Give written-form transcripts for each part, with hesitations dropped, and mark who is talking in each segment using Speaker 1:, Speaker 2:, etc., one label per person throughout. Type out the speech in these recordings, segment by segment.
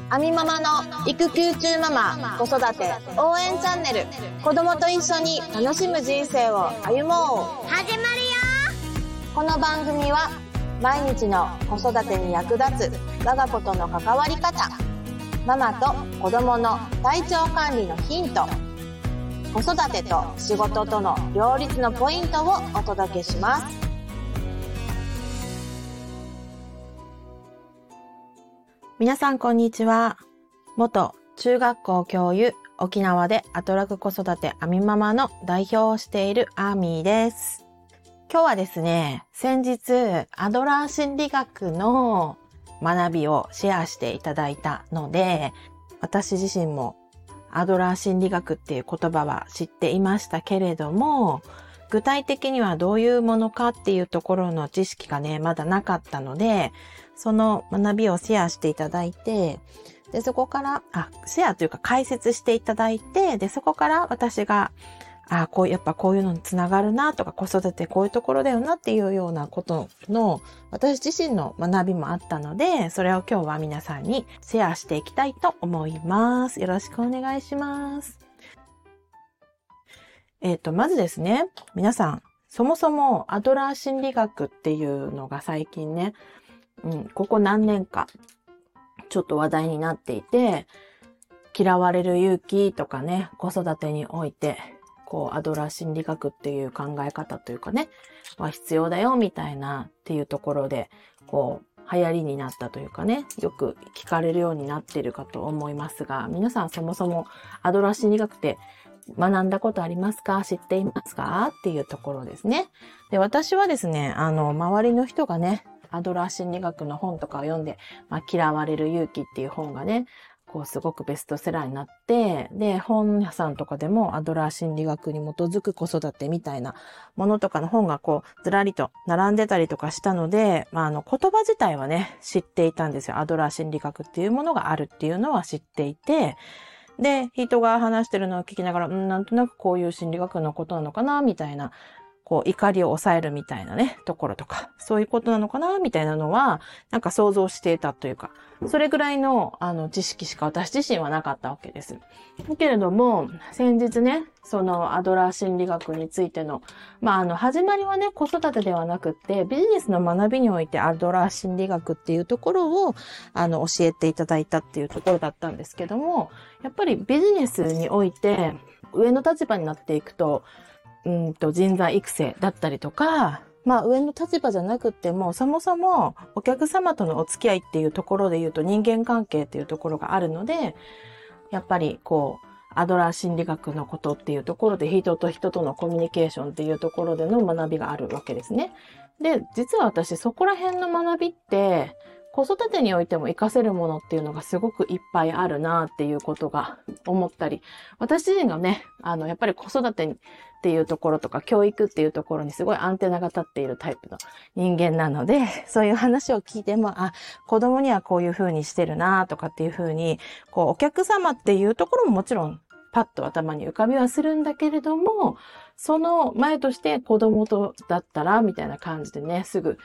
Speaker 1: アミママの育休中ママ子育て応援チャンネル。子供と一緒に楽しむ人生を歩もう。
Speaker 2: 始まるよ。
Speaker 1: この番組は毎日の子育てに役立つ我が子との関わり方、ママと子供の体調管理のヒント、子育てと仕事との両立のポイントをお届けします。皆さんこんにちは。元中学校教諭、沖縄でアトラク子育てアミママの代表をしているアーミーです。今日はですね、先日アドラー心理学の学びをシェアしていただいたので、私自身もアドラー心理学っていう言葉は知っていましたけれども、具体的にはどういうものかっていうところの知識がね、まだなかったので、その学びをシェアしていただいて、で、そこから、シェアというか解説していただいて、で、そこから私が、やっぱこういうのにつながるなとか、子育てこういうところだよなっていうようなことの、私自身の学びもあったので、それを今日は皆さんにシェアしていきたいと思います。よろしくお願いします。まずですね、皆さん、そもそもアドラー心理学っていうのが最近ね、ここ何年かちょっと話題になっていて、嫌われる勇気とかね、子育てにおいて、アドラー心理学っていう考え方というかね、は必要だよみたいなっていうところで、流行りになったというかね、よく聞かれるようになっているかと思いますが、皆さんそもそもアドラー心理学って学んだことありますか？知っていますか？っていうところですね。で、私はですね、周りの人がね、アドラー心理学の本とかを読んで、嫌われる勇気っていう本がね、すごくベストセラーになって、で、本屋さんとかでもアドラー心理学に基づく子育てみたいなものとかの本がずらりと並んでたりとかしたので、言葉自体はね、知っていたんですよ。アドラー心理学っていうものがあるっていうのは知っていて、で、人が話してるのを聞きながら、なんとなくこういう心理学のことなのかな、みたいな、怒りを抑えるみたいなね、ところとか、そういうことなのかな、みたいなのは、なんか想像していたというか、それぐらいの、知識しか私自身はなかったわけです。だけれども、先日ね、そのアドラー心理学についての、始まりはね、子育てではなくって、ビジネスの学びにおいてアドラー心理学っていうところを、教えていただいたっていうところだったんですけども、やっぱりビジネスにおいて、上の立場になっていくと、人材育成だったりとか、上の立場じゃなくっても、そもそもお客様とのお付き合いっていうところで言うと人間関係っていうところがあるので、やっぱりアドラー心理学のことっていうところで人と人とのコミュニケーションっていうところでの学びがあるわけですね。で、実は私そこら辺の学びって子育てにおいても活かせるものっていうのがすごくいっぱいあるなっていうことが思ったり、私自身がね、やっぱり子育てっていうところとか教育っていうところにすごいアンテナが立っているタイプの人間なので、そういう話を聞いても、子供にはこういう風にしてるなとかっていう風に、お客様っていうところももちろんパッと頭に浮かびはするんだけれども、その前として子供とだったらみたいな感じでね、すぐ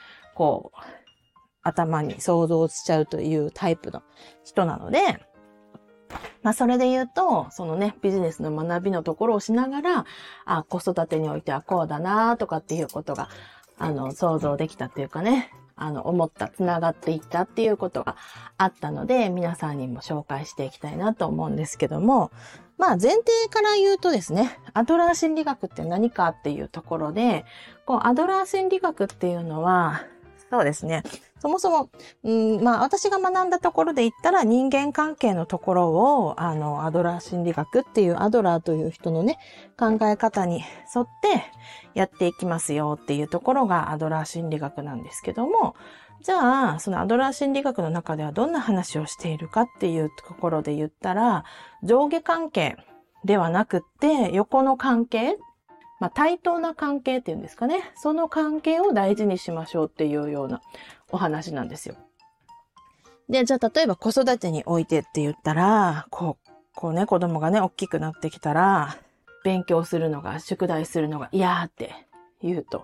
Speaker 1: 頭に想像しちゃうというタイプの人なので、それで言うと、そのね、ビジネスの学びのところをしながら、子育てにおいてはこうだなとかっていうことが、想像できたっていうかね、繋がっていったっていうことがあったので、皆さんにも紹介していきたいなと思うんですけども、前提から言うとですね、アドラー心理学って何かっていうところで、アドラー心理学っていうのは、そうですね。そもそも、私が学んだところで言ったら人間関係のところを、アドラー心理学っていうアドラーという人のね、考え方に沿ってやっていきますよっていうところがアドラー心理学なんですけども、じゃあ、そのアドラー心理学の中ではどんな話をしているかっていうところで言ったら、上下関係ではなくって横の関係、対等な関係っていうんですかね。その関係を大事にしましょうっていうようなお話なんですよ。で、じゃあ例えば子育てにおいてって言ったら、子供がね、大きくなってきたら、勉強するのが、宿題するのが嫌って言うと、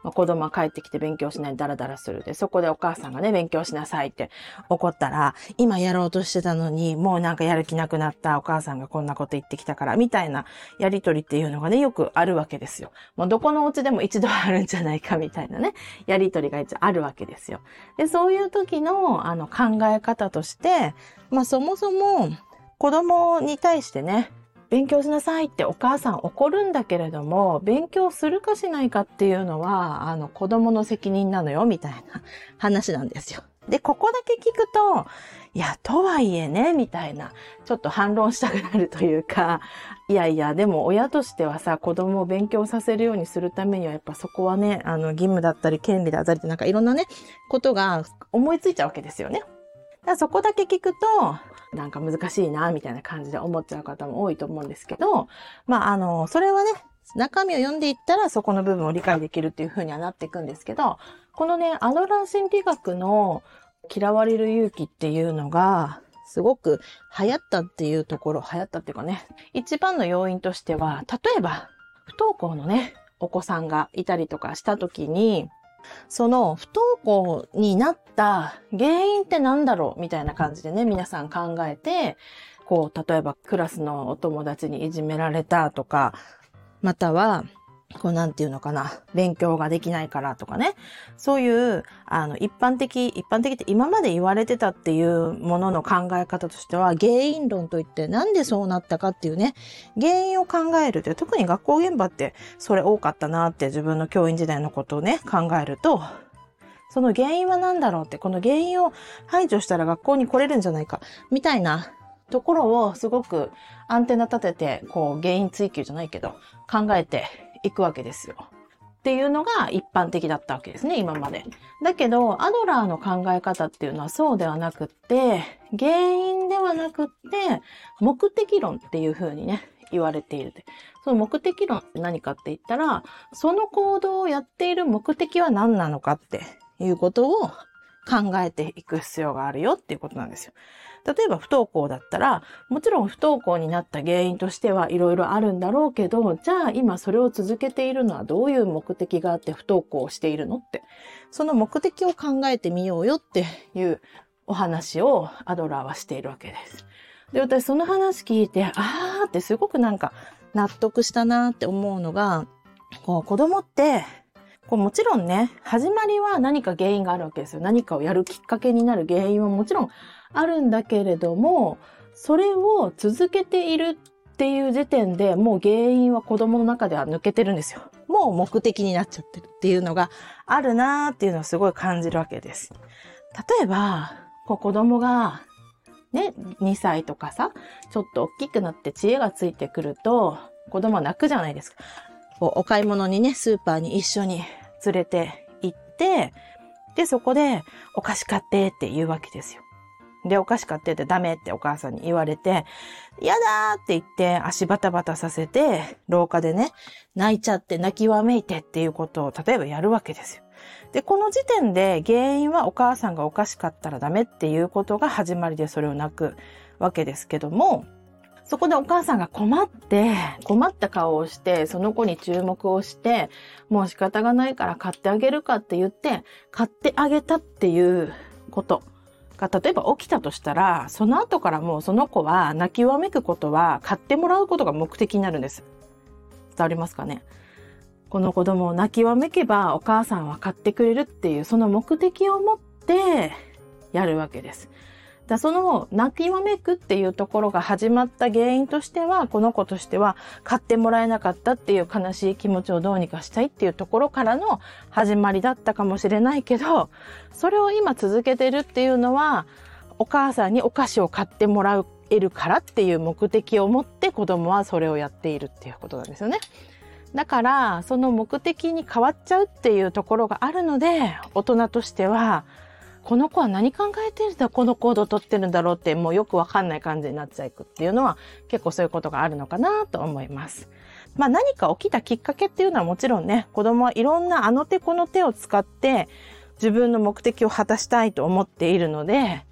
Speaker 1: 子供は帰ってきて勉強しないでダラダラするで、そこでお母さんがね、勉強しなさいって怒ったら、今やろうとしてたのに、もうなんかやる気なくなった、お母さんがこんなこと言ってきたから、みたいなやりとりっていうのがね、よくあるわけですよ。もうどこのお家でも一度はあるんじゃないかみたいなね、やりとりが一応あるわけですよ。で、そういう時の考え方として、そもそも子供に対してね、勉強しなさいってお母さん怒るんだけれども、勉強するかしないかっていうのは、子供の責任なのよ、みたいな話なんですよ。で、ここだけ聞くと、いや、とはいえね、みたいな、ちょっと反論したくなるというか、いやいや、でも親としてはさ、子供を勉強させるようにするためには、やっぱそこはね、義務だったり、権利だったりって、なんかいろんなね、ことが思いついちゃうわけですよね。だからそこだけ聞くと、なんか難しいな、みたいな感じで思っちゃう方も多いと思うんですけど、それはね、中身を読んでいったらそこの部分を理解できるっていう風にはなっていくんですけど、このね、アドラー心理学の嫌われる勇気っていうのが、すごく流行ったっていうかね、一番の要因としては、例えば、不登校のね、お子さんがいたりとかした時に、その不登校になった原因って何だろうみたいな感じでね、皆さん考えて、例えばクラスのお友達にいじめられたとか、または、なんていうのかな、勉強ができないからとかね、そういう、一般的って今まで言われてたっていうものの考え方としては、原因論といって、なんでそうなったかっていうね、原因を考えるって、特に学校現場ってそれ多かったなって自分の教員時代のことをね、考えると、その原因は何だろうって、この原因を排除したら学校に来れるんじゃないか、みたいなところをすごくアンテナ立てて、原因追求じゃないけど、考えていくわけですよ。っていうのが一般的だったわけですね、今まで。だけど、アドラーの考え方っていうのはそうではなくって、原因ではなくって、目的論っていう風にね、言われている。その目的論って何かって言ったら、その行動をやっている目的は何なのかっていうことを考えていく必要があるよっていうことなんですよ。例えば不登校だったら、もちろん不登校になった原因としてはいろいろあるんだろうけど、じゃあ今それを続けているのはどういう目的があって不登校をしているのって、その目的を考えてみようよっていうお話をアドラーはしているわけです。で、私その話聞いて、あーってすごくなんか納得したなって思うのが、子供って、もちろんね、始まりは何か原因があるわけですよ。何かをやるきっかけになる原因はもちろんあるんだけれども、それを続けているっていう時点でもう原因は子供の中では抜けてるんですよ。もう目的になっちゃってるっていうのがあるなーっていうのをすごい感じるわけです。例えば、子供がね、2歳とかさ、ちょっと大きくなって知恵がついてくると、子供は泣くじゃないですか。お買い物にね、スーパーに一緒に連れて行って、で、そこでお菓子買ってって言うわけですよ。で、お菓子買ってってダメってお母さんに言われて、やだーって言って足バタバタさせて、廊下でね、泣いちゃって泣きわめいてっていうことを例えばやるわけですよ。で、この時点で原因はお母さんがお菓子買ったらダメっていうことが始まりでそれを泣くわけですけども、そこでお母さんが困った顔をして、その子に注目をして、もう仕方がないから買ってあげるかって言って、買ってあげたっていうことが、例えば起きたとしたら、その後からもうその子は泣きわめくことは買ってもらうことが目的になるんです。伝わりますかね？この子供を泣きわめけばお母さんは買ってくれるっていう、その目的を持ってやるわけです。その泣きわめくっていうところが始まった原因としては、この子としては買ってもらえなかったっていう悲しい気持ちをどうにかしたいっていうところからの始まりだったかもしれないけど、それを今続けてるっていうのは、お母さんにお菓子を買ってもらえるからっていう目的を持って子供はそれをやっているっていうことなんですよね。だから、その目的に変わっちゃうっていうところがあるので、大人としては、この子は何考えてるんだ、この行動をとってるんだろうって、もうよくわかんない感じになっちゃいくっていうのは、結構そういうことがあるのかなと思います。何か起きたきっかけっていうのはもちろんね、子供はいろんなあの手この手を使って、自分の目的を果たしたいと思っているので、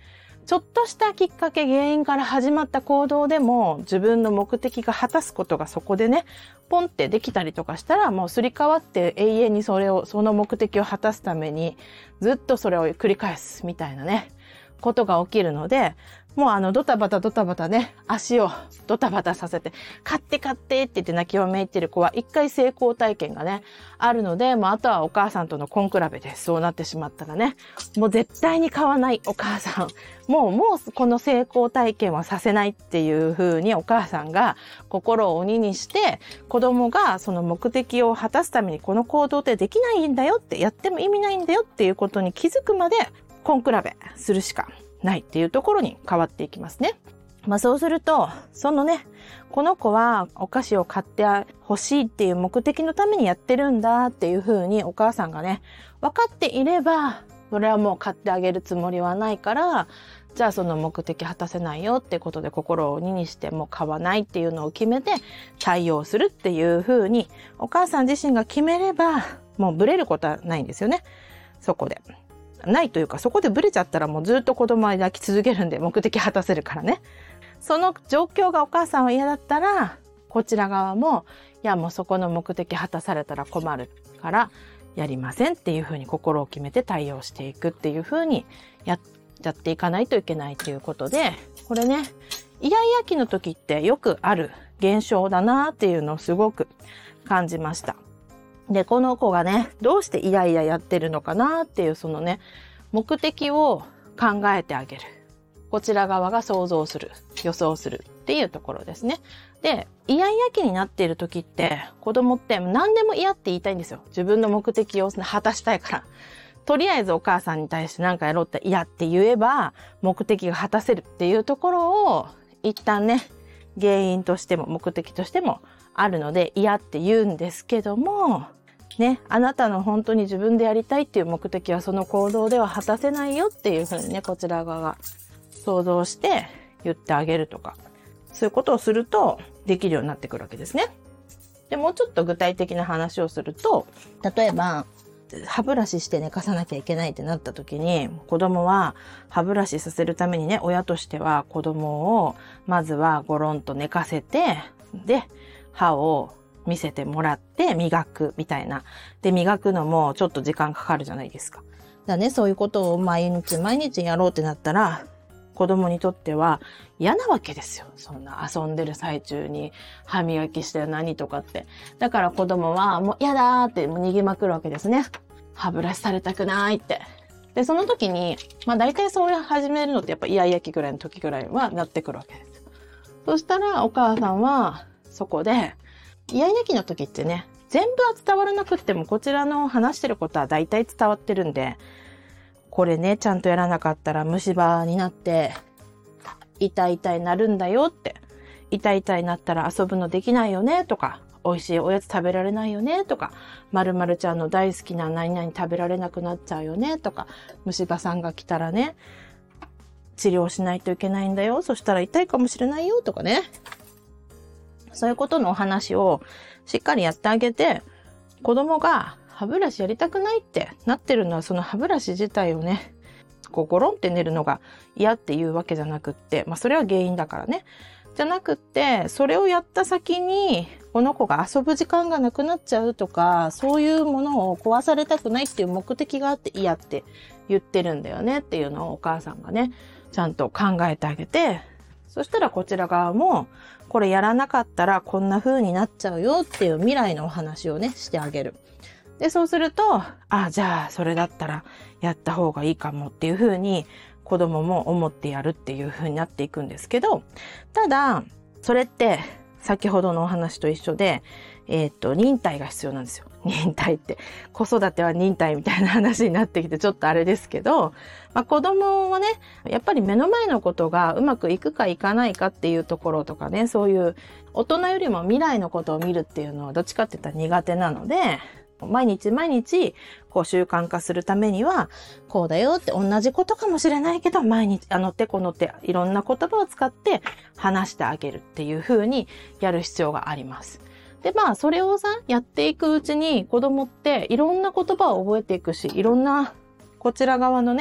Speaker 1: ちょっとしたきっかけ、原因から始まった行動でも自分の目的が果たすことがそこでね、ポンってできたりとかしたら、もうすり替わって永遠にその目的を果たすためにずっとそれを繰り返すみたいなね、ことが起きるので、もうドタバタね、足をドタバタさせて、買ってって言って泣きわめいてる子は一回成功体験がね、あるので、もうあとはお母さんとの根比べでそうなってしまったらね、もう絶対に買わないお母さん。もうこの成功体験はさせないっていう風にお母さんが心を鬼にして、子供がその目的を果たすためにこの行動ってできないんだよって、やっても意味ないんだよっていうことに気づくまで根比べするしかないっていうところに変わっていきますね。そうすると、この子はお菓子を買ってほしいっていう目的のためにやってるんだっていう風にお母さんがね、分かっていれば、それはもう買ってあげるつもりはないから、じゃあその目的果たせないよってことで心を鬼にしてもう買わないっていうのを決めて対応するっていう風にお母さん自身が決めれば、もうブレることはないんですよね。そこで。ないというか、そこでブレちゃったらもうずっと子供は泣き続けるんで目的果たせるからね。その状況がお母さんは嫌だったら、こちら側も、いやもうそこの目的果たされたら困るからやりませんっていうふうに心を決めて対応していくっていうふうにやっていかないといけないということで、これね、イヤイヤ期の時ってよくある現象だなっていうのをすごく感じました。で、この子がね、どうしてイヤイヤやってるのかなっていう目的を考えてあげる。こちら側が想像する、予想するっていうところですね。で、イヤイヤ期になっている時って、子供って何でも嫌って言いたいんですよ。自分の目的を果たしたいから。とりあえずお母さんに対して何かやろうって嫌って言えば、目的が果たせるっていうところを、一旦ね、原因としても目的としてもあるので嫌って言うんですけども、ね、あなたの本当に自分でやりたいっていう目的はその行動では果たせないよっていうふうにね、こちら側が想像して言ってあげるとか、そういうことをするとできるようになってくるわけですね。で、もうちょっと具体的な話をすると、例えば、歯ブラシして寝かさなきゃいけないってなった時に、子供は歯ブラシさせるためにね、親としては子供をまずはゴロンと寝かせて、で、歯を見せてもらって磨くみたいな。で、磨くのもちょっと時間かかるじゃないですか。だね、そういうことを毎日やろうってなったら、子供にとっては嫌なわけですよ。そんな遊んでる最中に歯磨きして何とかって。だから子供はもう嫌だーってもう逃げまくるわけですね。歯ブラシされたくないって。で、その時に、大体そう始めるのってやっぱイヤイヤ期ぐらいの時ぐらいはなってくるわけです。そしたらお母さんはそこで、イヤイヤ期の時ってね、全部は伝わらなくってもこちらの話してることは大体伝わってるんで、これね、ちゃんとやらなかったら虫歯になって、痛いなるんだよって。痛いなったら遊ぶのできないよねとか、美味しいおやつ食べられないよねとか、〇〇ちゃんの大好きな何々食べられなくなっちゃうよねとか、虫歯さんが来たらね、治療しないといけないんだよ。そしたら痛いかもしれないよとかね。そういうことのお話をしっかりやってあげて、子供が歯ブラシやりたくないってなってるのはその歯ブラシ自体をね、ゴロンって寝るのが嫌っていうわけじゃなくって、それは原因だからね。じゃなくって、それをやった先に、この子が遊ぶ時間がなくなっちゃうとか、そういうものを壊されたくないっていう目的があって嫌って言ってるんだよねっていうのをお母さんがね、ちゃんと考えてあげて、そしたらこちら側も、これやらなかったらこんな風になっちゃうよっていう未来のお話をね、してあげる。で、そうすると、じゃあそれだったらやった方がいいかもっていう風に子供も思ってやるっていう風になっていくんですけど、ただ、それって先ほどのお話と一緒で、忍耐が必要なんですよ。忍耐って。子育ては忍耐みたいな話になってきてちょっとあれですけど、子供はね、やっぱり目の前のことがうまくいくかいかないかっていうところとかね、そういう大人よりも未来のことを見るっていうのはどっちかって言ったら苦手なので、毎日こう習慣化するためには、こうだよって同じことかもしれないけど、毎日この手、いろんな言葉を使って話してあげるっていう風にやる必要があります。で、それをやっていくうちに子供っていろんな言葉を覚えていくし、いろんなこちら側のね、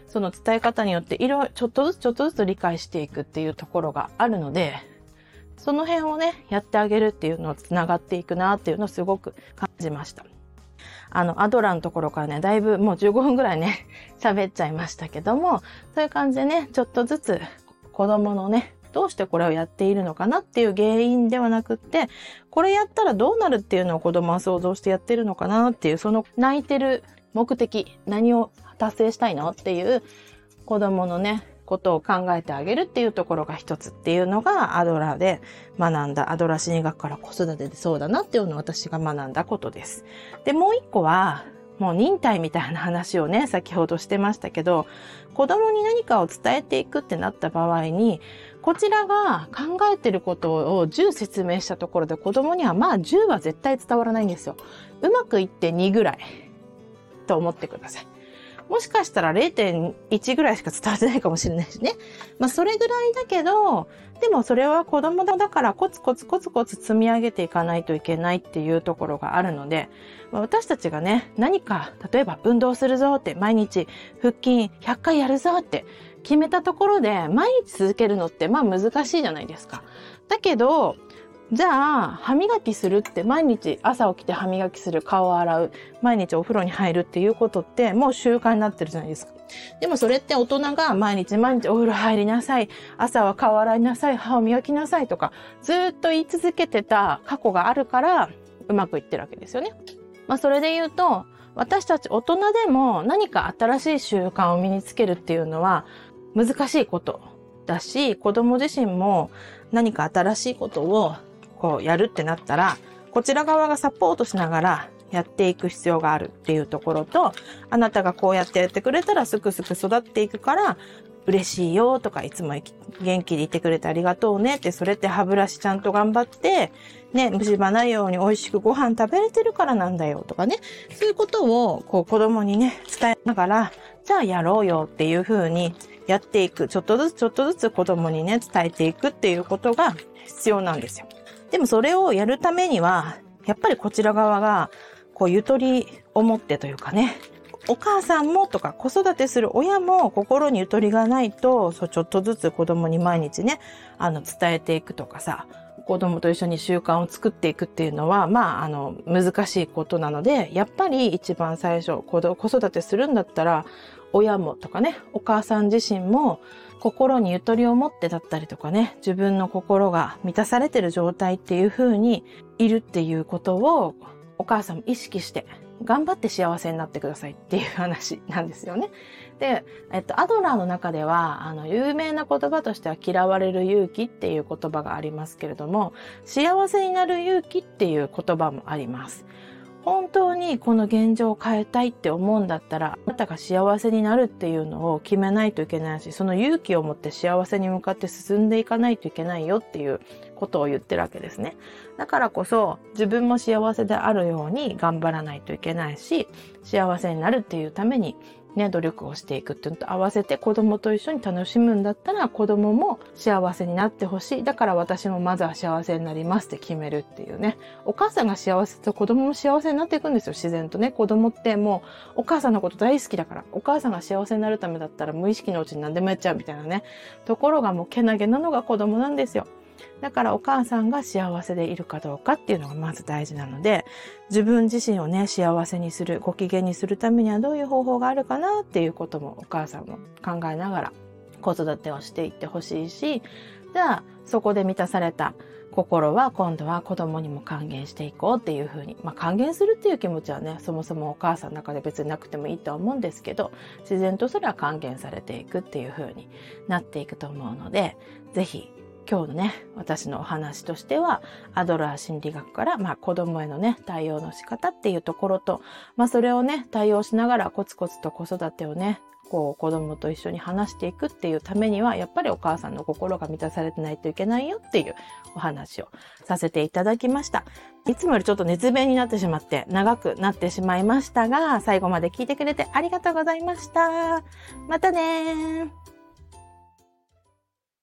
Speaker 1: その伝え方によってちょっとずつ理解していくっていうところがあるので、その辺をね、やってあげるっていうのをつながっていくなっていうのをすごく感じました。アドラーのところからね、だいぶもう15分ぐらいね、喋っちゃいましたけども、そういう感じでね、ちょっとずつ子供のね、どうしてこれをやっているのかなっていう原因ではなくって、これやったらどうなるっていうのを子供は想像してやってるのかなっていう、その泣いてる目的、何を達成したいのっていう子供のね、ことを考えてあげるっていうところが一つっていうのがアドラーで学んだ、アドラー心理学から子育てでそうだなっていうのを私が学んだことです。で、もう一個は、もう忍耐みたいな話をね、先ほどしてましたけど、子供に何かを伝えていくってなった場合に、こちらが考えてることを10説明したところで子供にはまあ10は絶対伝わらないんですよ。うまくいって2ぐらいと思ってください。もしかしたら 0.1 ぐらいしか伝わってないかもしれないしね。まあそれぐらいだけど、でもそれは子供だからコツコツ積み上げていかないといけないっていうところがあるので、私たちがね、何か、例えば運動するぞって毎日腹筋100回やるぞって決めたところで毎日続けるのってまあ難しいじゃないですか。だけど、じゃあ、歯磨きするって毎日朝起きて歯磨きする、顔を洗う、毎日お風呂に入るっていうことってもう習慣になってるじゃないですか。でもそれって大人が毎日お風呂入りなさい、朝は顔洗いなさい、歯を磨きなさいとかずっと言い続けてた過去があるからうまくいってるわけですよね。まあそれで言うと、私たち大人でも何か新しい習慣を身につけるっていうのは難しいことだし、子供自身も何か新しいことをこうやるってなったら、こちら側がサポートしながらやっていく必要があるっていうところと、あなたがこうやってやってくれたらすくすく育っていくから嬉しいよとか、いつも元気でいてくれてありがとうねって、それって歯ブラシちゃんと頑張ってね、虫歯ないように美味しくご飯食べれてるからなんだよとかね、そういうことをこう子供にね伝えながら、じゃあやろうよっていう風にやっていく、ちょっとずつ子供にね伝えていくっていうことが必要なんですよ。でもそれをやるためには、やっぱりこちら側が、こうゆとりを持ってというかね、お母さんもとか子育てする親も心にゆとりがないと、ちょっとずつ子供に毎日ね、伝えていくとかさ、子供と一緒に習慣を作っていくっていうのは、まあ、難しいことなので、やっぱり一番最初、子育てするんだったら、親もとかね、お母さん自身も、心にゆとりを持ってだったりとかね、自分の心が満たされてる状態っていう風にいるっていうことをお母さんも意識して頑張って幸せになってくださいっていう話なんですよね。で、アドラーの中では有名な言葉としては嫌われる勇気っていう言葉がありますけれども、幸せになる勇気っていう言葉もあります。本当にこの現状を変えたいって思うんだったら、あなたが幸せになるっていうのを決めないといけないし、その勇気を持って幸せに向かって進んでいかないといけないよっていうことを言ってるわけですね。だからこそ自分も幸せであるように頑張らないといけないし、幸せになるっていうためにね、努力をしていくっていうのと合わせて、子供と一緒に楽しむんだったら子供も幸せになってほしい。だから私もまずは幸せになりますって決めるっていうね。お母さんが幸せと子供も幸せになっていくんですよ、自然とね。子供ってもうお母さんのこと大好きだから、お母さんが幸せになるためだったら無意識のうちに何でもやっちゃうみたいなね。ところがもうけなげなのが子供なんですよ。だからお母さんが幸せでいるかどうかっていうのがまず大事なので、自分自身をね、幸せにする、ご機嫌にするためにはどういう方法があるかなっていうこともお母さんも考えながら子育てをしていってほしいし、じゃあそこで満たされた心は今度は子供にも還元していこうっていうふうに、還元するっていう気持ちはね、そもそもお母さんの中で別になくてもいいとは思うんですけど、自然とそれは還元されていくっていうふうになっていくと思うので、ぜひ今日のね、私のお話としては、アドラー心理学から、子供へのね、対応の仕方っていうところと、それをね、対応しながらコツコツと子育てをね、こう子供と一緒に話していくっていうためには、やっぱりお母さんの心が満たされてないといけないよっていうお話をさせていただきました。いつもよりちょっと熱弁になってしまって長くなってしまいましたが、最後まで聞いてくれてありがとうございました。またねー。